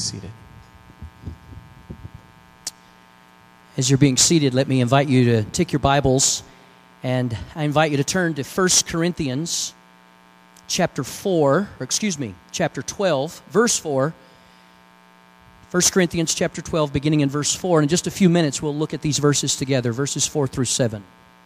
Seated. As you're being seated, let me invite you to take your Bibles, and I invite you to turn to 1 Corinthians chapter 12, verse 4. 1 Corinthians chapter 12, beginning in verse 4. And in just a few minutes, we'll look at these verses together, verses 4 through 7.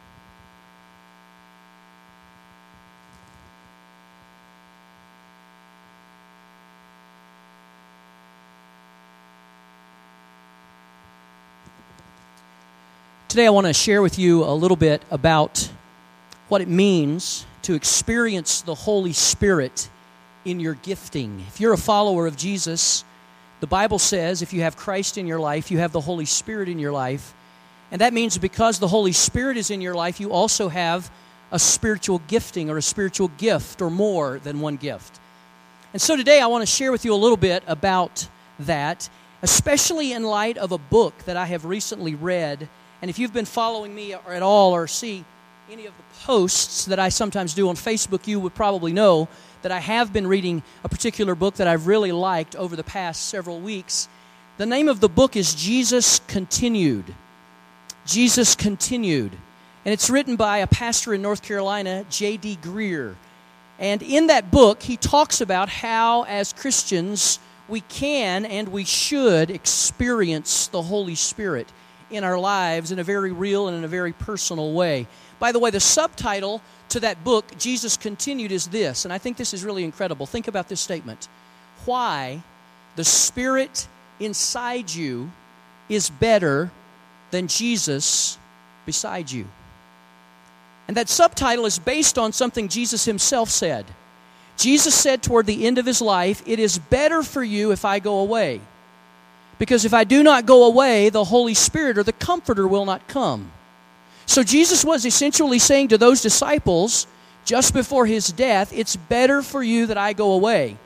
Today I want to share with you a little bit about what it means to experience the Holy Spirit in your gifting. If you're a follower of Jesus, the Bible says if you have Christ in your life, you have the Holy Spirit in your life. And that means because the Holy Spirit is in your life, you also have a spiritual gifting or a spiritual gift or more than one gift. And so today I want to share with you a little bit about that, especially in light of a book that I have recently read. And if you've been following me at all or see any of the posts that I sometimes do on Facebook, you would probably know that I have been reading a particular book that I've really liked over the past several weeks. The name of the book is Jesus Continued. Jesus Continued. And it's written by a pastor in North Carolina, J.D. Greear. And in that book, he talks about how, as Christians, we can and we should experience the Holy Spirit in our lives in a very real and in a very personal way. By the way, the subtitle to that book, Jesus Continued, is this, and I think this is really incredible. Think about this statement. Why the Spirit inside you is better than Jesus beside you. And that subtitle is based on something Jesus himself said. Jesus said toward the end of his life, "It is better for you if I go away. Because if I do not go away, the Holy Spirit or the Comforter will not come." So Jesus was essentially saying to those disciples just before his death, it's better for you that I go away.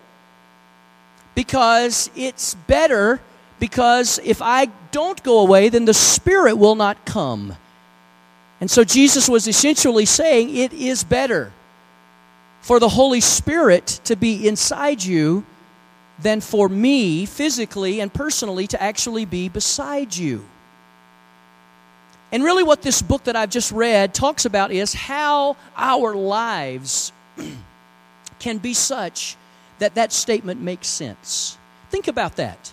Because it's better, because if I don't go away, then the Spirit will not come. And so Jesus was essentially saying it is better for the Holy Spirit to be inside you than for me, physically and personally, to actually be beside you. And really what this book that I've just read talks about is how our lives can be such that that statement makes sense. Think about that.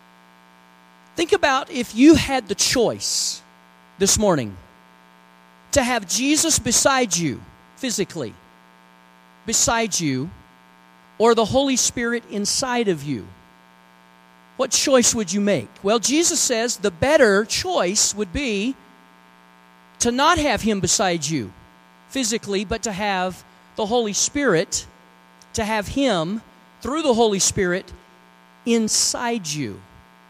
Think about if you had the choice this morning to have Jesus beside you, physically, beside you, or the Holy Spirit inside of you. What choice would you make? Well, Jesus says the better choice would be to not have him beside you physically, but to have the Holy Spirit, to have him, through the Holy Spirit, inside you.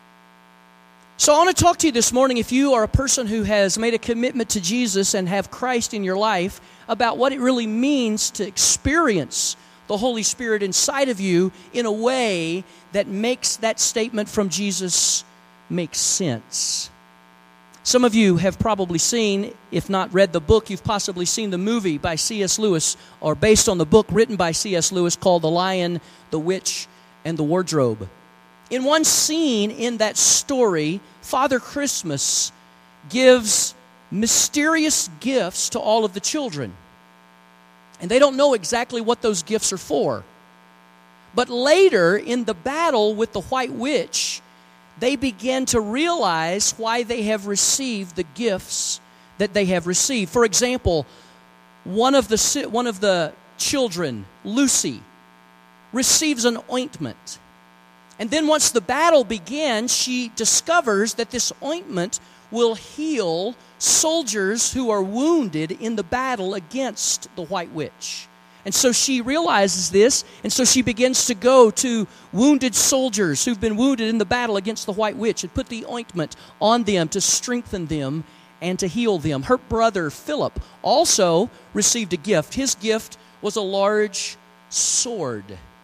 So I want to talk to you this morning, if you are a person who has made a commitment to Jesus and have Christ in your life, about what it really means to experience the Holy Spirit inside of you in a way that makes that statement from Jesus make sense. Some of you have probably seen, if not read the book, you've possibly seen the movie by C.S. Lewis, or based on the book written by C.S. Lewis called The Lion, the Witch, and the Wardrobe. In one scene in that story, Father Christmas gives mysterious gifts to all of the children. And they don't know exactly what those gifts are for. But later, in the battle with the White Witch, they begin to realize why they have received the gifts that they have received. For example, one of the children, Lucy, receives an ointment. And then once the battle begins, she discovers that this ointment will heal soldiers who are wounded in the battle against the White Witch. And so she realizes this, and so she begins to go to wounded soldiers who've been wounded in the battle against the White Witch and put the ointment on them to strengthen them and to heal them. Her brother, Philip, also received a gift. His gift was a large sword.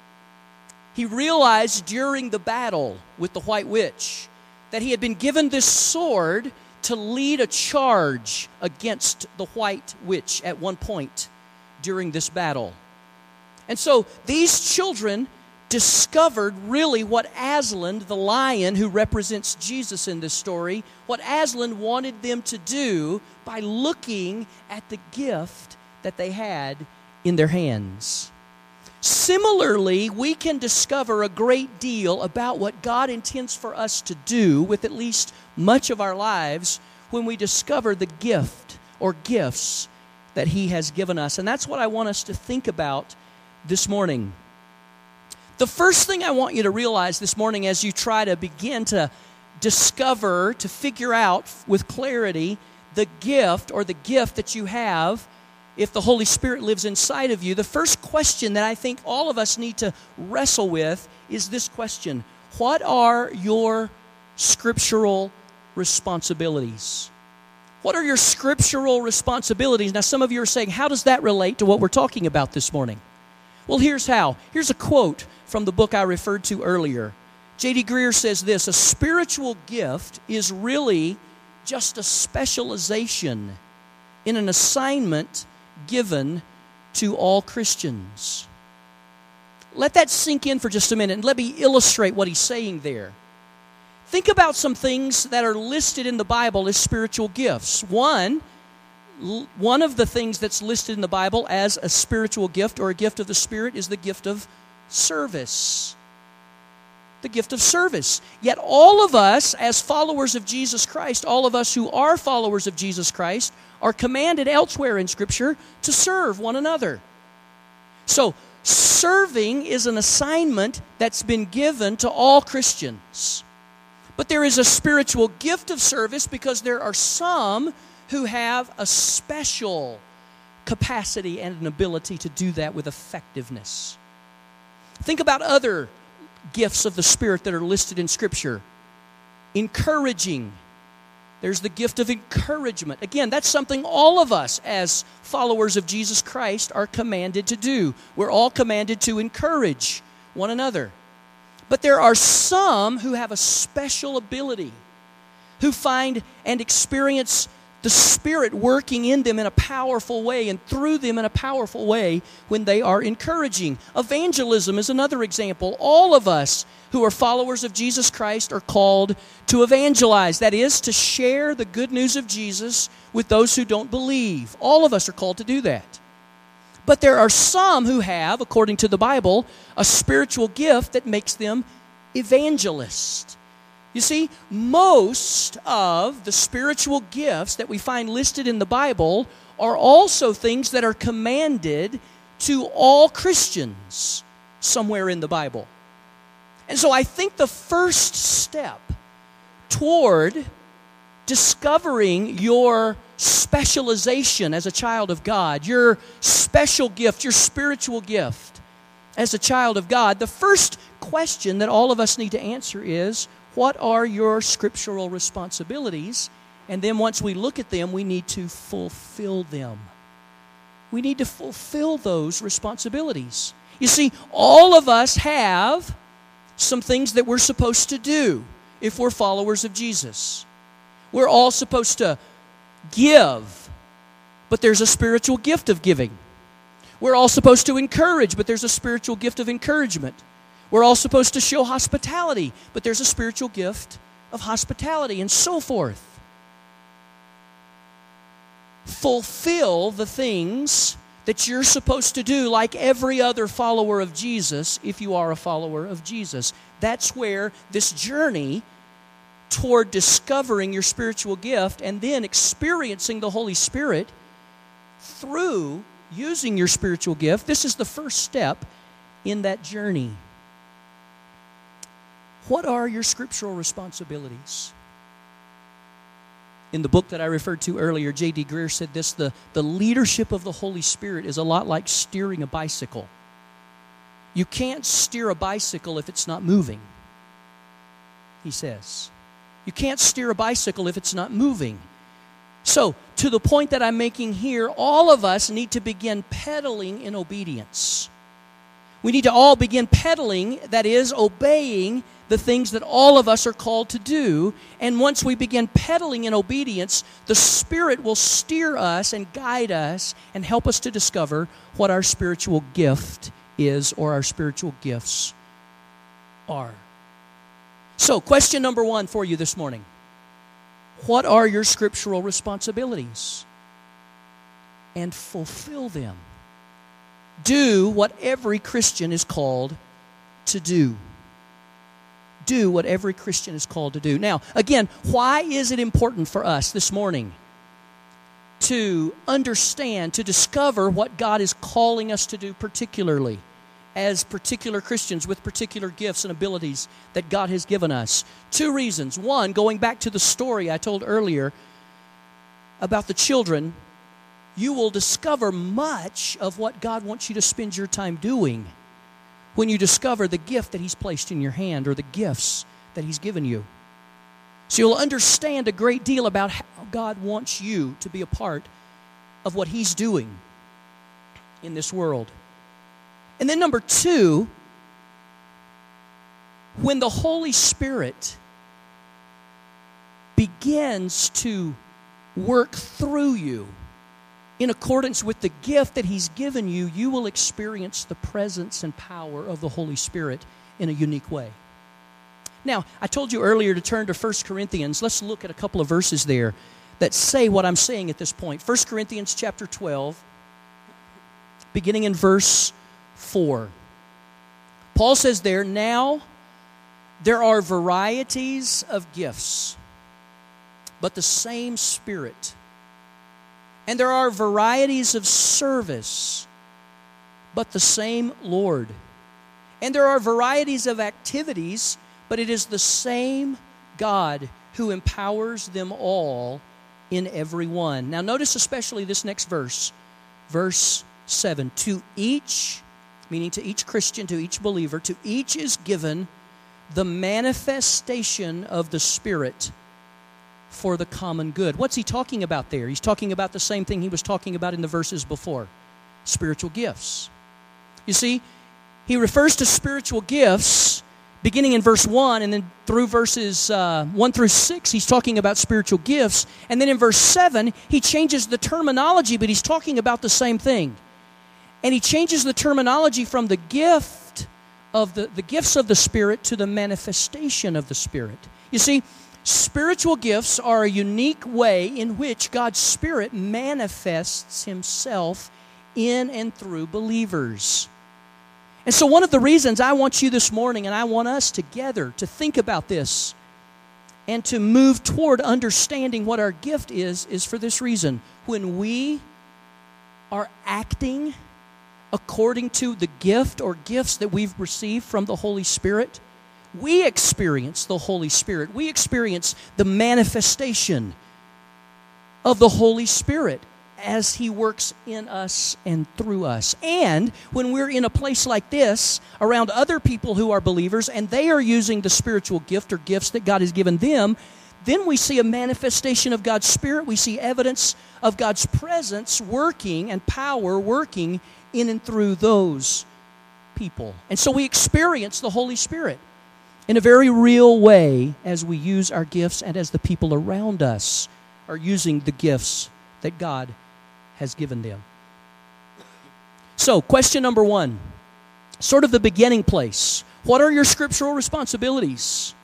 He realized during the battle with the White Witch that he had been given this sword to lead a charge against the White Witch at one point during this battle. And so these children discovered really what Aslan, the lion who represents Jesus in this story, what Aslan wanted them to do by looking at the gift that they had in their hands. Similarly, we can discover a great deal about what God intends for us to do with at least much of our lives when we discover the gift or gifts that He has given us. And that's what I want us to think about this morning. The first thing I want you to realize this morning as you try to begin to discover, to figure out with clarity the gift or the gift that you have if the Holy Spirit lives inside of you, the first question that I think all of us need to wrestle with is this question: what are your scriptural responsibilities? What are your scriptural responsibilities? Now, some of you are saying, how does that relate to what we're talking about this morning? Well, here's how. Here's a quote from the book I referred to earlier. J.D. Greear says this: a spiritual gift is really just a specialization in an assignment given to all Christians. Let that sink in for just a minute, and let me illustrate what he's saying there. Think about some things that are listed in the Bible as spiritual gifts. One of the things that's listed in the Bible as a spiritual gift or a gift of the Spirit is the gift of service. The gift of service. Yet all of us as followers of Jesus Christ, all of us who are followers of Jesus Christ, are commanded elsewhere in Scripture to serve one another. So, serving is an assignment that's been given to all Christians. But there is a spiritual gift of service because there are some who have a special capacity and an ability to do that with effectiveness. Think about other gifts of the Spirit that are listed in Scripture. Encouraging. There's the gift of encouragement. Again, that's something all of us as followers of Jesus Christ are commanded to do. We're all commanded to encourage one another. But there are some who have a special ability, who find and experience the Spirit working in them in a powerful way and through them in a powerful way when they are encouraging. Evangelism is another example. All of us who are followers of Jesus Christ are called to evangelize. That is, to share the good news of Jesus with those who don't believe. All of us are called to do that. But there are some who have, according to the Bible, a spiritual gift that makes them evangelists. You see, most of the spiritual gifts that we find listed in the Bible are also things that are commanded to all Christians somewhere in the Bible. And so I think the first step toward discovering your specialization as a child of God, your special gift, your spiritual gift as a child of God, the first question that all of us need to answer is, what are your scriptural responsibilities? And then once we look at them, we need to fulfill them. We need to fulfill those responsibilities. You see, all of us have some things that we're supposed to do if we're followers of Jesus. We're all supposed to give, but there's a spiritual gift of giving. We're all supposed to encourage, but there's a spiritual gift of encouragement. We're all supposed to show hospitality, but there's a spiritual gift of hospitality, and so forth. Fulfill the things that you're supposed to do like every other follower of Jesus if you are a follower of Jesus. That's where this journey toward discovering your spiritual gift and then experiencing the Holy Spirit through using your spiritual gift, this is the first step in that journey. What are your scriptural responsibilities? In the book that I referred to earlier, J.D. Greear said this: the leadership of the Holy Spirit is a lot like steering a bicycle. You can't steer a bicycle if it's not moving, he says. You can't steer a bicycle if it's not moving. So, to the point that I'm making here, all of us need to begin pedaling in obedience. We need to all begin pedaling, that is, obeying the things that all of us are called to do. And once we begin pedaling in obedience, the Spirit will steer us and guide us and help us to discover what our spiritual gift is or our spiritual gifts are. So, question number 1 for you this morning. What are your scriptural responsibilities? And fulfill them. Do what every Christian is called to do. Do what every Christian is called to do. Now, again, why is it important for us this morning to understand, to discover what God is calling us to do particularly as particular Christians with particular gifts and abilities that God has given us? 2 reasons. 1, going back to the story I told earlier about the children, you will discover much of what God wants you to spend your time doing when you discover the gift that He's placed in your hand or the gifts that He's given you. So you'll understand a great deal about how God wants you to be a part of what He's doing in this world. And then number 2, when the Holy Spirit begins to work through you in accordance with the gift that He's given you, you will experience the presence and power of the Holy Spirit in a unique way. Now, I told you earlier to turn to 1 Corinthians. Let's look at a couple of verses there that say what I'm saying at this point. 1 Corinthians chapter 12, beginning in verse 4. Paul says there, "Now there are varieties of gifts, but the same Spirit. And there are varieties of service, but the same Lord. And there are varieties of activities, but it is the same God who empowers them all in every one." Now notice especially this next verse, verse 7. "To each," meaning to each Christian, to each believer, "to each is given the manifestation of the Spirit for the common good." What's he talking about there? He's talking about the same thing he was talking about in the verses before, spiritual gifts. You see, he refers to spiritual gifts beginning in verse 1 and then through verses 1 through 6, he's talking about spiritual gifts. And then in verse 7, he changes the terminology, but he's talking about the same thing. And he changes the terminology from the gift of the gifts of the Spirit to the manifestation of the Spirit. You see, spiritual gifts are a unique way in which God's Spirit manifests Himself in and through believers. And so one of the reasons I want you this morning, and I want us together to think about this and to move toward understanding what our gift is for this reason. When we are acting according to the gift or gifts that we've received from the Holy Spirit, we experience the Holy Spirit. We experience the manifestation of the Holy Spirit as He works in us and through us. And when we're in a place like this, around other people who are believers, and they are using the spiritual gift or gifts that God has given them, then we see a manifestation of God's Spirit. We see evidence of God's presence working and power working in and through those people. And so we experience the Holy Spirit in a very real way as we use our gifts and as the people around us are using the gifts that God has given them. So, question number 1, sort of the beginning place. What are your scriptural responsibilities?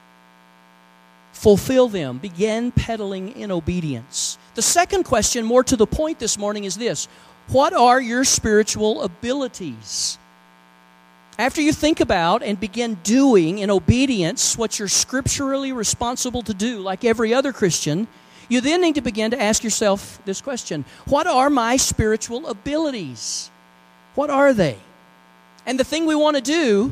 Fulfill them. Begin pedaling in obedience. The second question, more to the point this morning, is this: what are your spiritual abilities? After you think about and begin doing in obedience what you're scripturally responsible to do, like every other Christian, you then need to begin to ask yourself this question: what are my spiritual abilities? What are they? And the thing we want to do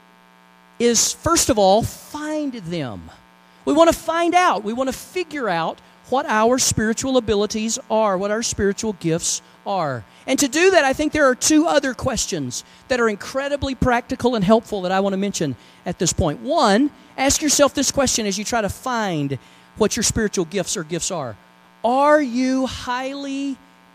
is, first of all, find them. We want to find out. We want to figure out what our spiritual abilities are, what our spiritual gifts are. And to do that, I think there are 2 other questions that are incredibly practical and helpful that I want to mention at this point. 1, ask yourself this question as you try to find what your spiritual gifts or gifts are. Are you highly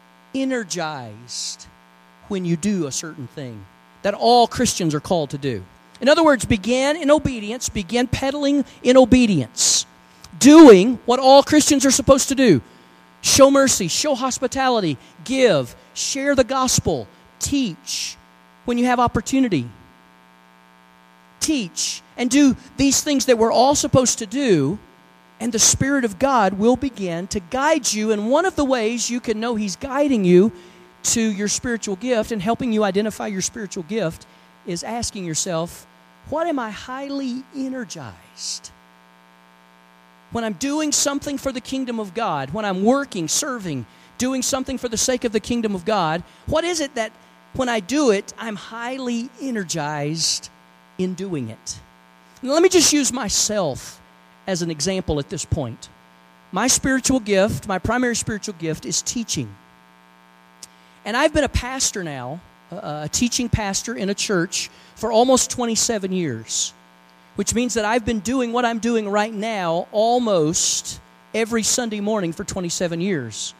energized when you do a certain thing that all Christians are called to do? In other words, begin in obedience, begin pedaling in obedience, doing what all Christians are supposed to do. Show mercy, show hospitality, give, share the gospel, teach when you have opportunity. Teach and do these things that we're all supposed to do, and the Spirit of God will begin to guide you. And one of the ways you can know He's guiding you to your spiritual gift and helping you identify your spiritual gift is asking yourself, what am I highly energized? When I'm doing something for the kingdom of God, when I'm working, serving, doing something for the sake of the kingdom of God, what is it that when I do it, I'm highly energized in doing it? Now, let me just use myself as an example at this point. My spiritual gift, my primary spiritual gift is teaching. And I've been a pastor now, a teaching pastor in a church for almost 27 years, which means that I've been doing what I'm doing right now almost every Sunday morning for 27 years.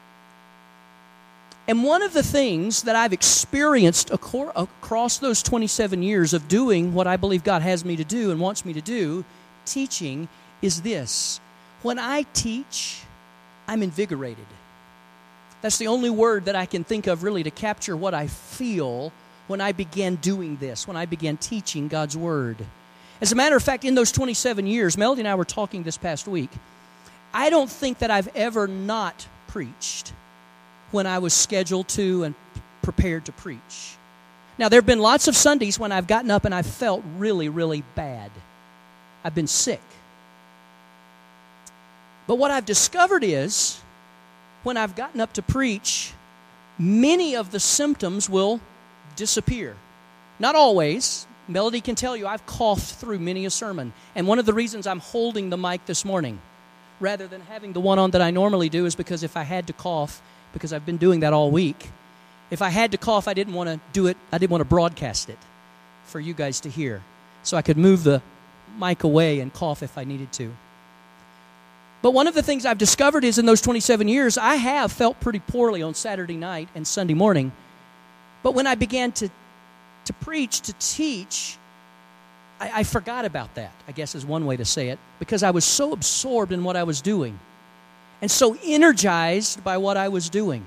And one of the things that I've experienced across those 27 years of doing what I believe God has me to do and wants me to do, teaching, is this. When I teach, I'm invigorated. That's the only word that I can think of really to capture what I feel when I began doing this, when I began teaching God's Word. As a matter of fact, in those 27 years, Melody and I were talking this past week, I don't think that I've ever not preached when I was scheduled to and prepared to preach. Now, there have been lots of Sundays when I've gotten up and I've felt really, really bad. I've been sick. But what I've discovered is, when I've gotten up to preach, many of the symptoms will disappear. Not always. Melody can tell you I've coughed through many a sermon. And one of the reasons I'm holding the mic this morning, rather than having the one on that I normally do, is because if I had to cough, because I've been doing that all week, if I had to cough, I didn't want to do it, I didn't want to broadcast it for you guys to hear. So I could move the mic away and cough if I needed to. But one of the things I've discovered is in those 27 years, I have felt pretty poorly on Saturday night and Sunday morning. But when I began to preach, to teach, I forgot about that, I guess is one way to say it, because I was so absorbed in what I was doing and so energized by what I was doing.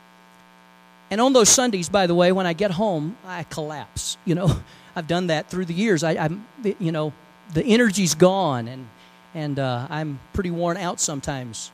And on those Sundays, by the way, when I get home, I collapse. You know, I've done that through the years. The energy's gone, and I'm pretty worn out sometimes.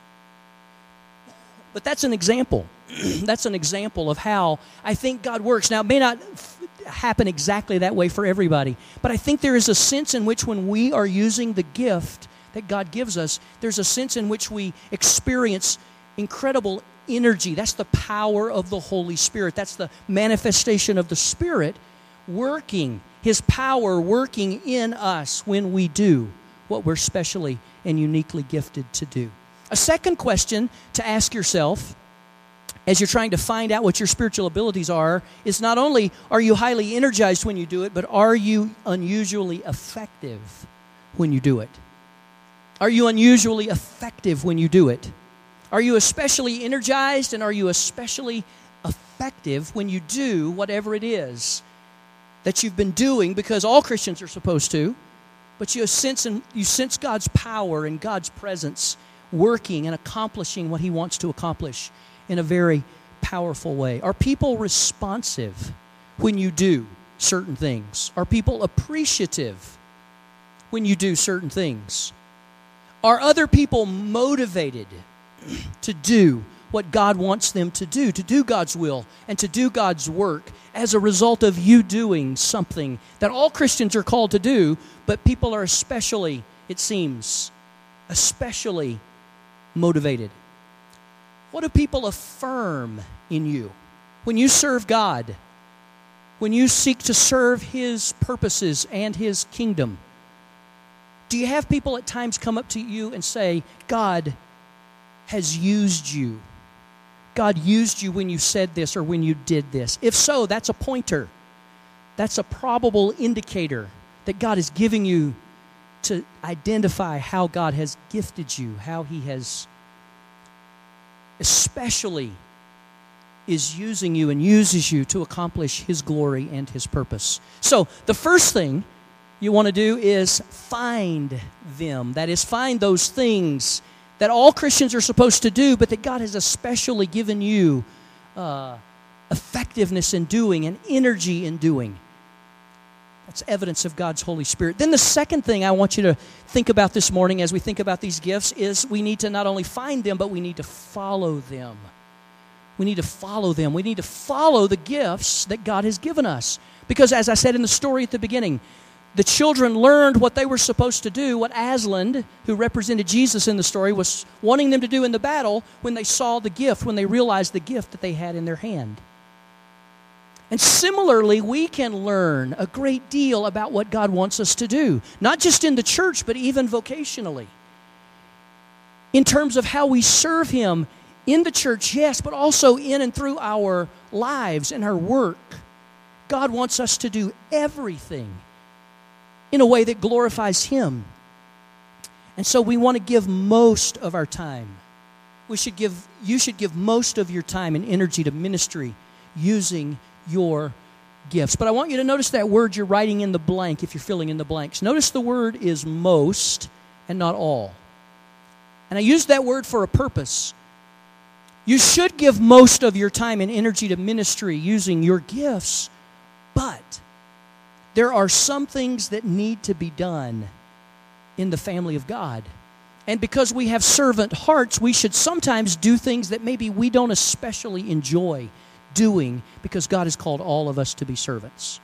But that's an example. That's an example of how I think God works. Now, it may not happen exactly that way for everybody, but I think there is a sense in which when we are using the gift that God gives us, there's a sense in which we experience incredible energy. That's the power of the Holy Spirit. That's the manifestation of the Spirit working, His power working in us when we do what we're specially and uniquely gifted to do. A second question to ask yourself as you're trying to find out what your spiritual abilities are is not only are you highly energized when you do it, but are you unusually effective when you do it? Are you unusually effective when you do it? Are you especially energized and are you especially effective when you do whatever it is that you've been doing? Because all Christians are supposed to, but you sense God's power and God's presence working and accomplishing what He wants to accomplish in a very powerful way. Are people responsive when you do certain things? Are people appreciative when you do certain things? Are other people motivated to do what God wants them to do God's will and to do God's work as a result of you doing something that all Christians are called to do, but people are especially, it seems, especially motivated? What do people affirm in you when you serve God, when you seek to serve His purposes and His kingdom? Do you have people at times come up to you and say, God has used you? God used you when you said this or when you did this. If so, that's a pointer. That's a probable indicator that God is giving you to identify how God has gifted you, how He has especially is using you and uses you to accomplish His glory and His purpose. So the first thing you want to do is find them. That is, find those things that all Christians are supposed to do, but that God has especially given you effectiveness in doing and energy in doing. That's evidence of God's Holy Spirit. Then the second thing I want you to think about this morning as we think about these gifts is we need to not only find them, but we need to follow them. We need to follow them. We need to follow the gifts that God has given us. Because as I said in the story at the beginning, the children learned what they were supposed to do, what Aslan, who represented Jesus in the story, was wanting them to do in the battle when they saw the gift, when they realized the gift that they had in their hand. And similarly, we can learn a great deal about what God wants us to do, not just in the church, but even vocationally. In terms of how we serve Him in the church, yes, but also in and through our lives and our work. God wants us to do everything in a way that glorifies Him. And so we want to give most of our time. You should give most of your time and energy to ministry using your gifts. But I want you to notice that word you're writing in the blank if you're filling in the blanks. Notice the word is most and not all. And I use that word for a purpose. You should give most of your time and energy to ministry using your gifts, but there are some things that need to be done in the family of God. And because we have servant hearts, we should sometimes do things that maybe we don't especially enjoy doing because God has called all of us to be servants.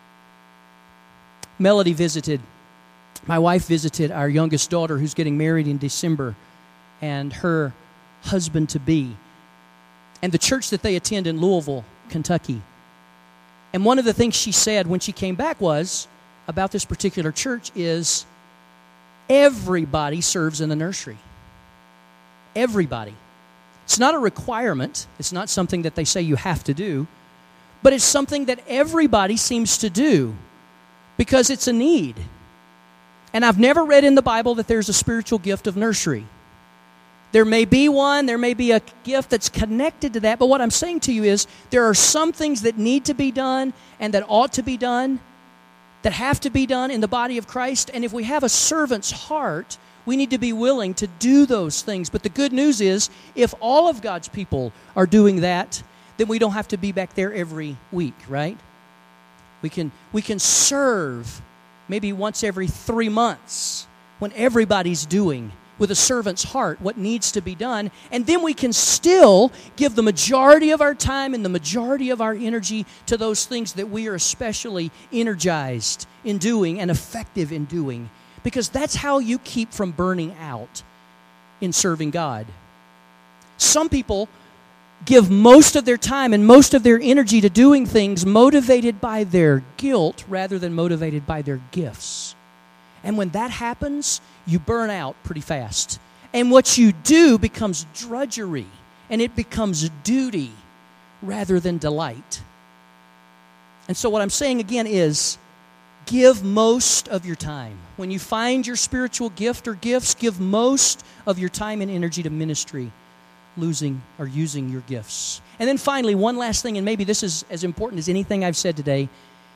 Melody my wife visited our youngest daughter who's getting married in December, and her husband-to-be, and the church that they attend in Louisville, Kentucky. And one of the things she said when she came back was, about this particular church, is everybody serves in the nursery. Everybody. It's not a requirement. It's not something that they say you have to do. But it's something that everybody seems to do because it's a need. And I've never read in the Bible that there's a spiritual gift of nursery. There may be one, there may be a gift that's connected to that, but what I'm saying to you is there are some things that need to be done and that ought to be done, that have to be done in the body of Christ. And if we have a servant's heart, we need to be willing to do those things. But the good news is, if all of God's people are doing that, then we don't have to be back there every week, right? We can serve maybe once every 3 months when everybody's doing with a servant's heart what needs to be done, and then we can still give the majority of our time and the majority of our energy to those things that we are especially energized in doing and effective in doing, because that's how you keep from burning out in serving God. Some people give most of their time and most of their energy to doing things motivated by their guilt rather than motivated by their gifts. And when that happens, you burn out pretty fast. And what you do becomes drudgery, and it becomes duty rather than delight. And so what I'm saying again is, give most of your time. When you find your spiritual gift or gifts, give most of your time and energy to ministry, using your gifts. And then finally, one last thing, and maybe this is as important as anything I've said today,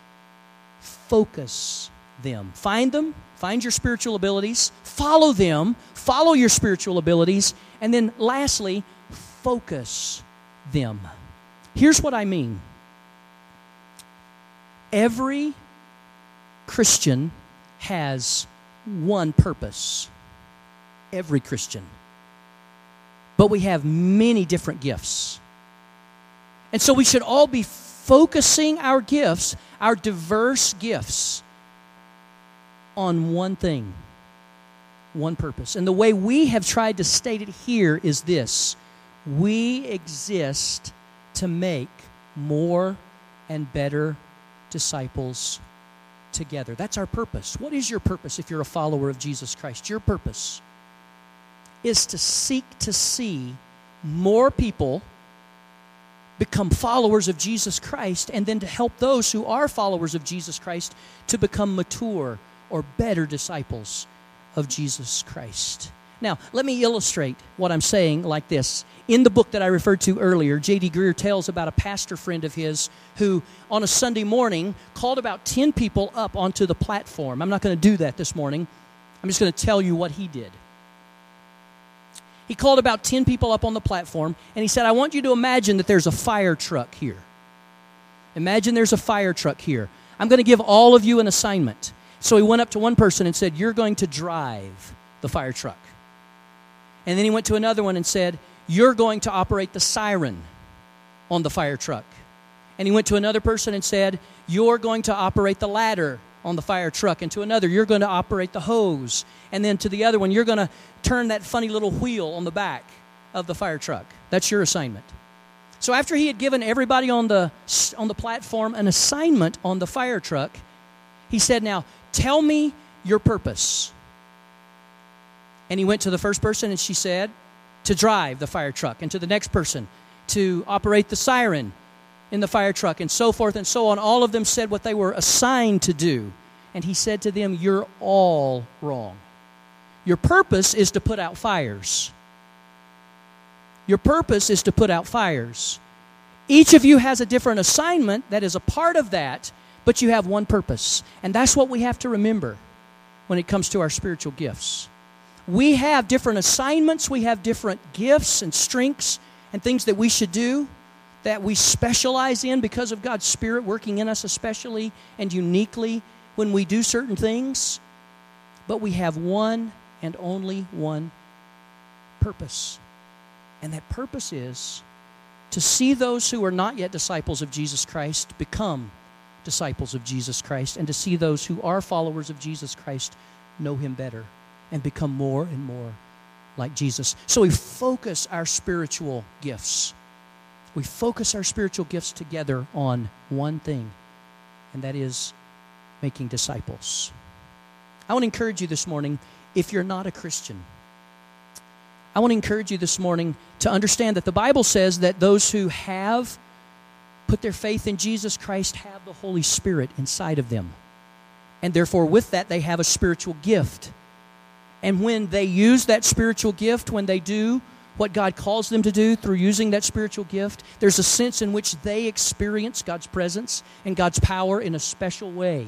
focus them. Find your spiritual abilities, follow them, follow your spiritual abilities, and then lastly, focus them. Here's what I mean. Every Christian has one purpose. Every Christian. But we have many different gifts. And so we should all be focusing our gifts, our diverse gifts, on one thing, one purpose. And the way we have tried to state it here is this: we exist to make more and better disciples together. That's our purpose. What is your purpose if you're a follower of Jesus Christ? Your purpose is to seek to see more people become followers of Jesus Christ, and then to help those who are followers of Jesus Christ to become mature or better disciples of Jesus Christ. Now, let me illustrate what I'm saying like this. In the book that I referred to earlier, J.D. Greear tells about a pastor friend of his who, on a Sunday morning, called about 10 people up onto the platform. I'm not going to do that this morning. I'm just going to tell you what he did. He called about 10 people up on the platform, and he said, I want you to imagine that there's a fire truck here. Imagine there's a fire truck here. I'm going to give all of you an assignment. So he went up to one person and said, you're going to drive the fire truck. And then he went to another one and said, you're going to operate the siren on the fire truck. And he went to another person and said, you're going to operate the ladder on the fire truck. And to another, you're going to operate the hose. And then to the other one, you're going to turn that funny little wheel on the back of the fire truck. That's your assignment. So after he had given everybody on the platform an assignment on the fire truck, he said, now, tell me your purpose. And he went to the first person and she said, to drive the fire truck. And to the next person, to operate the siren in the fire truck, and so forth and so on. All of them said what they were assigned to do. And he said to them, you're all wrong. Your purpose is to put out fires. Your purpose is to put out fires. Each of you has a different assignment that is a part of that, but you have one purpose. And that's what we have to remember when it comes to our spiritual gifts. We have different assignments, we have different gifts and strengths and things that we should do, that we specialize in because of God's Spirit working in us especially and uniquely when we do certain things. But we have one and only one purpose. And that purpose is to see those who are not yet disciples of Jesus Christ become disciples of Jesus Christ, and to see those who are followers of Jesus Christ know Him better and become more and more like Jesus. So we focus our spiritual gifts. We focus our spiritual gifts together on one thing, and that is making disciples. I want to encourage you this morning, if you're not a Christian, I want to encourage you this morning to understand that the Bible says that those who have put their faith in Jesus Christ have the Holy Spirit inside of them. And therefore, with that, they have a spiritual gift. And when they use that spiritual gift, when they do what God calls them to do through using that spiritual gift, there's a sense in which they experience God's presence and God's power in a special way.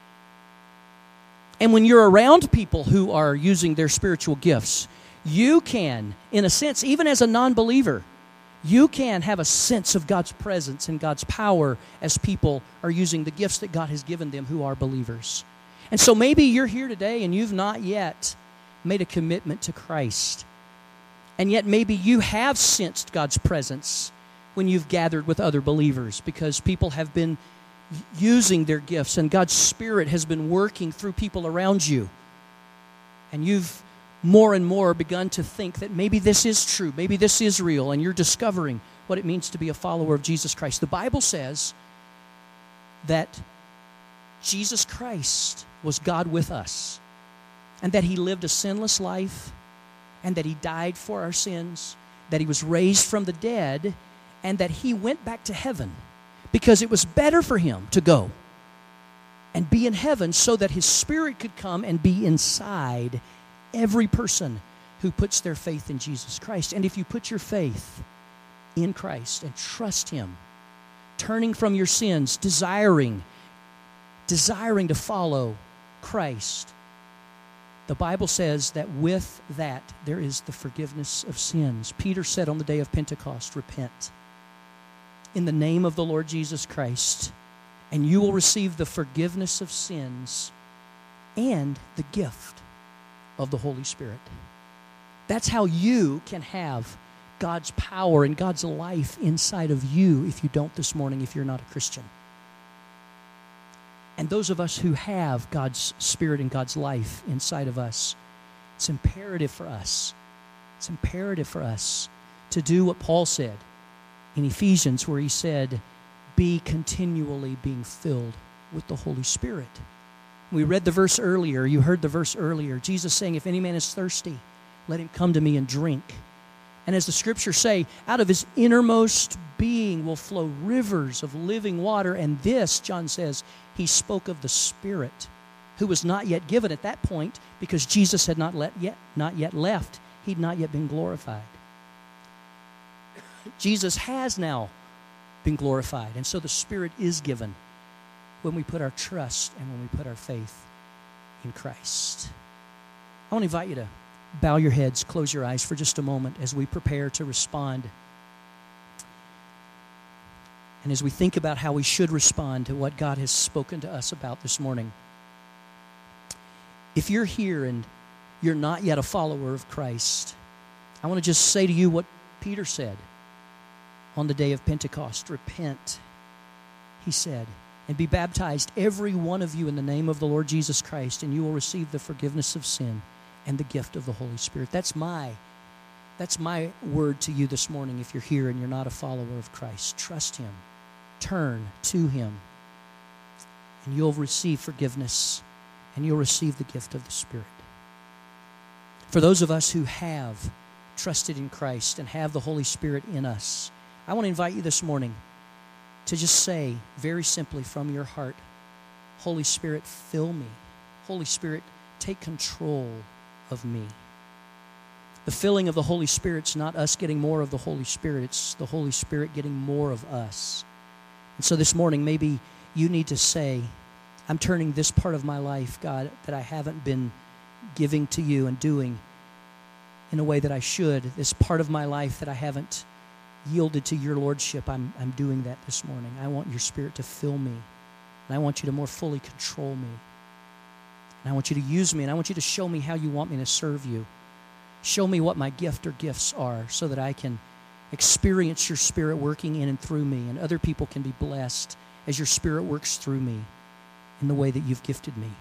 And when you're around people who are using their spiritual gifts, you can, in a sense, even as a non-believer, you can have a sense of God's presence and God's power as people are using the gifts that God has given them who are believers. And so maybe you're here today and you've not yet made a commitment to Christ. And yet maybe you have sensed God's presence when you've gathered with other believers because people have been using their gifts and God's Spirit has been working through people around you. And you've more and more begun to think that maybe this is true, maybe this is real, and you're discovering what it means to be a follower of Jesus Christ. The Bible says that Jesus Christ was God with us, and that He lived a sinless life, and that He died for our sins, that He was raised from the dead, and that He went back to heaven because it was better for Him to go and be in heaven so that His Spirit could come and be inside every person who puts their faith in Jesus Christ. And if you put your faith in Christ and trust Him, turning from your sins, desiring to follow Christ, the Bible says that with that there is the forgiveness of sins. Peter said on the day of Pentecost, repent in the name of the Lord Jesus Christ, and you will receive the forgiveness of sins and the gift of the Holy Spirit. That's how you can have God's power and God's life inside of you if you don't this morning, if you're not a Christian. And those of us who have God's Spirit and God's life inside of us, it's imperative for us to do what Paul said in Ephesians, where he said, be continually being filled with the Holy Spirit. We read the verse earlier. You heard the verse earlier. Jesus saying, if any man is thirsty, let him come to me and drink. And as the Scriptures say, out of his innermost being will flow rivers of living water. And this, John says, he spoke of the Spirit, who was not yet given at that point because Jesus had not yet left. He'd not yet been glorified. Jesus has now been glorified. And so the Spirit is given when we put our trust and when we put our faith in Christ. I want to invite you to bow your heads, close your eyes for just a moment as we prepare to respond. And and as we think about how we should respond to what God has spoken to us about this morning, if you're here and you're not yet a follower of Christ, I want to just say to you what Peter said on the day of Pentecost. Repent, he said, and be baptized, every one of you, in the name of the Lord Jesus Christ, and you will receive the forgiveness of sin and the gift of the Holy Spirit. That's my word to you this morning if you're here and you're not a follower of Christ. Trust him. Turn to him, and you'll receive forgiveness, and you'll receive the gift of the Spirit. For those of us who have trusted in Christ and have the Holy Spirit in us, I want to invite you this morning to just say very simply from your heart, Holy Spirit, fill me. Holy Spirit, take control of me. The filling of the Holy Spirit's not us getting more of the Holy Spirit. It's the Holy Spirit getting more of us. And so this morning, maybe you need to say, I'm turning this part of my life, God, that I haven't been giving to you and doing in a way that I should. This part of my life that I haven't yielded to your lordship, I'm doing that this morning. I want your Spirit to fill me, and I want you to more fully control me. And I want you to use me, and I want you to show me how you want me to serve you. Show me what my gift or gifts are so that I can experience your Spirit working in and through me, and other people can be blessed as your Spirit works through me in the way that you've gifted me.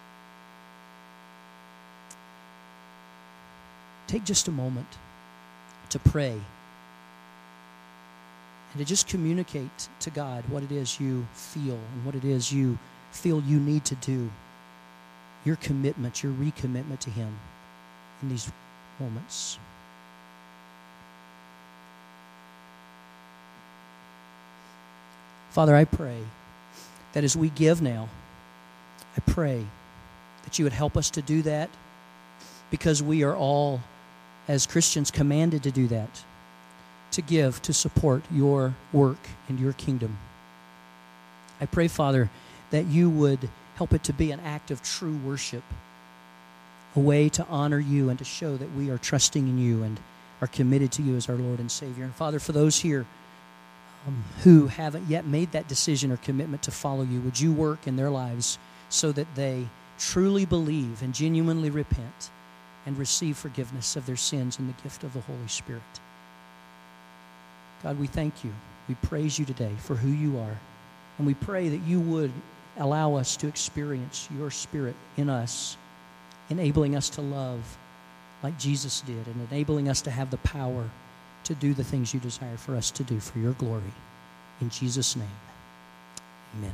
Take just a moment to pray and to just communicate to God what it is you feel and what it is you feel you need to do. Your commitment, your recommitment to him in these moments. Father, I pray that as we give now, I pray that you would help us to do that, because we are all, as Christians, commanded to do that, to give, to support your work and your kingdom. I pray, Father, that you would help it to be an act of true worship, a way to honor you and to show that we are trusting in you and are committed to you as our Lord and Savior. And Father, for those here who haven't yet made that decision or commitment to follow you, would you work in their lives so that they truly believe and genuinely repent and receive forgiveness of their sins and the gift of the Holy Spirit. God, we thank you. We praise you today for who you are. And we pray that you would allow us to experience your Spirit in us, enabling us to love like Jesus did, and enabling us to have the power to do the things you desire for us to do for your glory. In Jesus' name, amen.